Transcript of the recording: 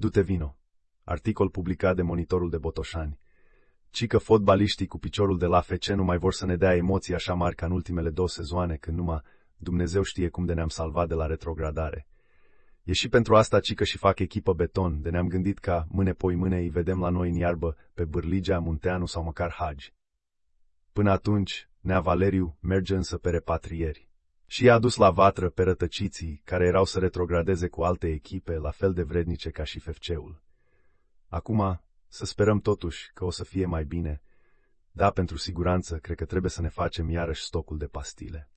Du-te vino. Articol publicat de Monitorul de Botoșani. Cică fotbaliștii cu piciorul de la FC nu mai vor să ne dea emoții așa mari ca în ultimele 2 sezoane, când numai Dumnezeu știe cum de ne-am salvat de la retrogradare. E și pentru asta cică și fac echipă beton, de ne-am gândit ca mâine-poi-mâine îi vedem la noi în iarbă pe Bârligea, Munteanu sau măcar Hagi. Până atunci, Nea Valeriu merge însă pe repatrieri. Și i-a adus la vatră pe rătăciții care erau să retrogradeze cu alte echipe la fel de vrednice ca și FC-ul. Acum, să sperăm totuși că o să fie mai bine. Da, pentru siguranță, cred că trebuie să ne facem iarăși stocul de pastile.